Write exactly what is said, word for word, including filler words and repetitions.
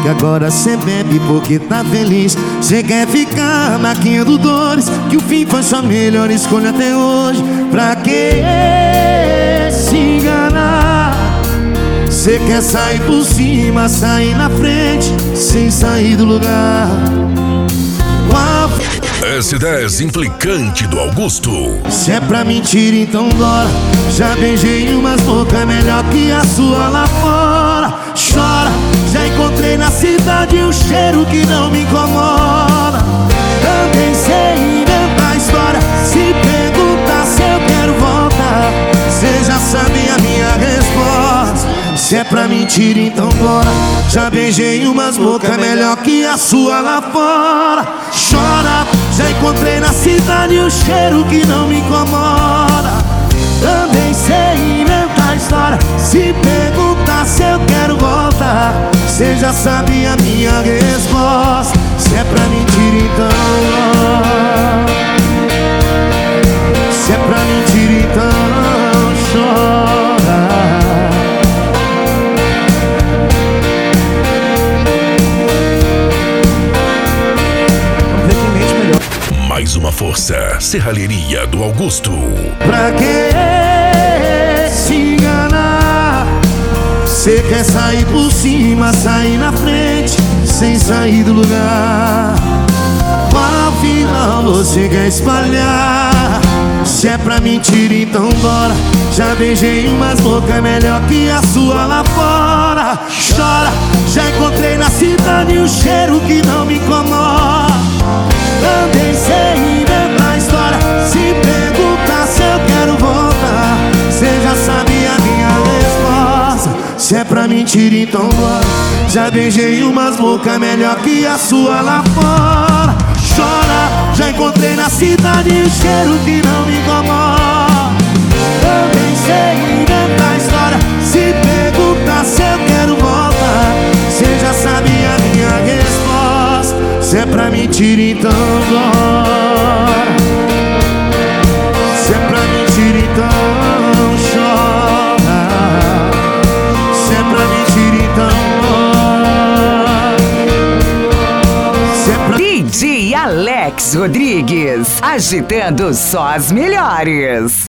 que agora cê bebe porque tá feliz. Cê quer ficar maquiando dores, que o fim foi sua melhor escolha até hoje. Pra que se enganar? Cê quer sair por cima, sair na frente, sem sair do lugar. S dez implicante do Augusto. Se é pra mentir, então bora. Já beijei umas bocas melhor que a sua lá fora. Chora, já encontrei na cidade um cheiro que não me incomoda. Também sei inventar história. Se perguntar se eu quero voltar, cê já sabe a minha resposta. Se é pra mentir, então bora. Já beijei umas bocas melhor que a sua lá fora. Chora, já encontrei na cidade um cheiro que não me incomoda. Também sei inventar história. Se perguntar se eu quero voltar, cê já sabe a minha resposta. Se é pra mentir, então se é pra mentir, então chora. Mais uma força, Serralheria do Augusto. Pra que se enganar? Cê quer sair por cima, sair na frente, sem sair do lugar. Qual final você quer espalhar? Se é pra mentir, então bora. Já beijei umas bocas melhor que a sua lá fora. Chora, já encontrei na cidade um cheiro que não me incomoda. Também sei inventar história. Se perguntar se eu quero voltar, cê já sabe a minha resposta. Se é pra mentir, então bora. Já beijei umas bocas melhor que a sua lá fora. Chora, já encontrei na cidade um cheiro que não me incomoda. Também sei inventar história. Se perguntar se eu quero voltar, cê já sabe a minha resposta. Se é pra mentir, então bora. Se é pra mentir, então chora. Se é pra mentir, então bora. Se é pra... D J Alex Rodrigues, agitando só as melhores.